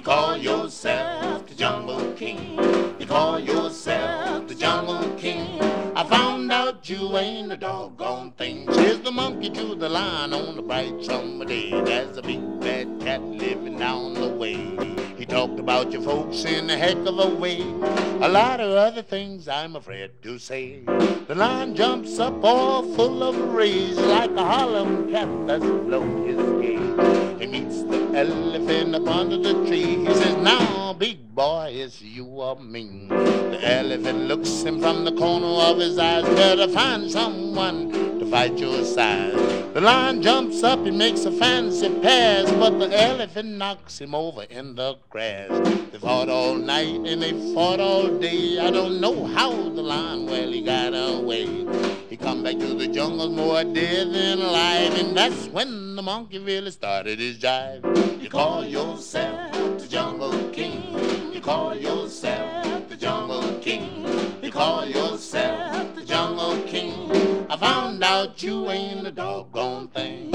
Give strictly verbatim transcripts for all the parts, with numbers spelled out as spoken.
call yourself the Jungle King. You call yourself the Jungle King. I found out you ain't a doggone thing. Says the monkey to the lion on a bright summer day. There's a big bad cat living down the way. He talked about your folks in a heck of a way. A lot of other things I'm afraid to say. The lion jumps up all full of rage like a Harlem cat that's blown his cage. He meets the elephant up under the tree. He says, now, big boy, it's you or me. The elephant looks him from the corner of his eyes. Better find someone to fight your side. The lion jumps up and makes a fancy pass, but the elephant knocks him over in the grass. They fought all night and they fought all day. I don't know how the lion, well, he got away. He come back to the jungle more dead than alive, and that's when the monkey really started his jive. You call yourself the Jungle King. You call yourself the Jungle King. You call yourself the Jungle King. I found out you ain't a doggone thing.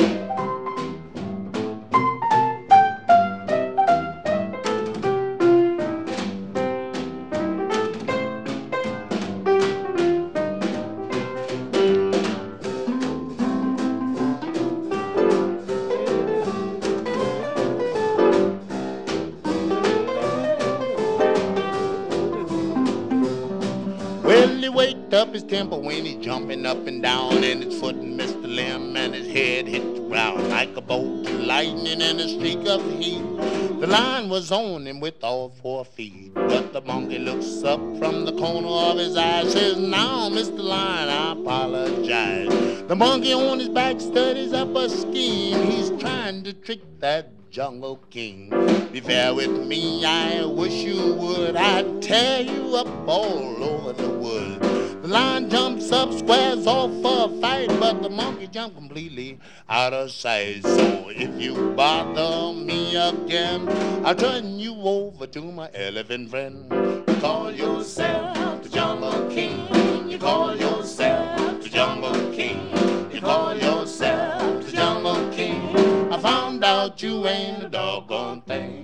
Well, he waked up his temper when he's jumping up and down, and his foot missed the limb and his head hit the ground like a bolt of lightning and a streak of heat. The lion was on him with all four feet, but the monkey looks up from the corner of his eye, says, now, Mister Lion, I apologize. The monkey on his back studies up a scheme. He's trying to trick that Jungle King. Be fair with me, I wish you would. I'd tear you up all over the wood. The lion jumps up, squares off for a fight, but the monkey jumped completely out of sight. So if you bother me again, I'll turn you over to my elephant friend. You call yourself the Jungle King. You call yourself the Jungle King. You call yourself the Jungle King. I found out you ain't a doggone thing.